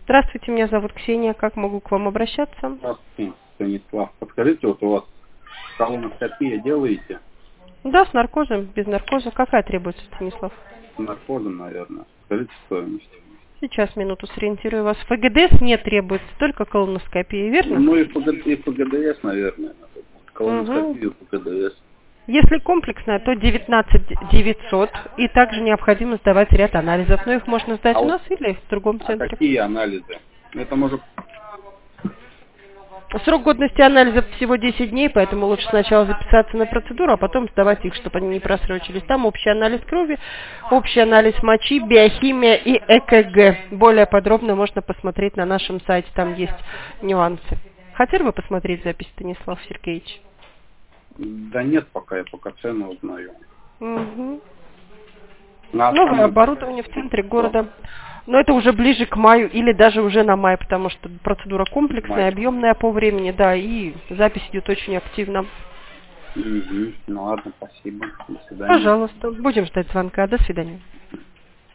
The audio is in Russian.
Здравствуйте, меня зовут Ксения. Как могу к вам обращаться? Здравствуйте, Станислав. Подскажите, вот у вас колоноскопия делаете? Да, с наркозом, без наркоза. Какая требуется, Станислав? С наркозом, наверное. Скажите стоимость. Сейчас, минуту, сориентирую вас. ФГДС не требуется, только колоноскопия, верно? Ну и ФГДС, наверное. Угу. Колоноскопию ФГДС. Если комплексная, то 19 900. И также необходимо сдавать ряд анализов. Но их можно сдать А у вот нас или в другом центре. какие анализы? Это может... Срок годности анализов всего 10 дней, поэтому лучше сначала записаться на процедуру, а потом сдавать их, чтобы они не просрочились. Там общий анализ крови, общий анализ мочи, биохимия и ЭКГ. Более подробно можно посмотреть на нашем сайте, там есть нюансы. Хотели бы посмотреть запись, Станислав Сергеевич? Да нет, пока я пока цену узнаю. Угу. На Новое основном... оборудование в центре города. Но это уже ближе к маю или даже уже на май, потому что процедура комплексная, объемная по времени, да, и запись идет очень активно. Угу. Ну ладно, спасибо. До свидания. Пожалуйста, будем ждать звонка. До свидания.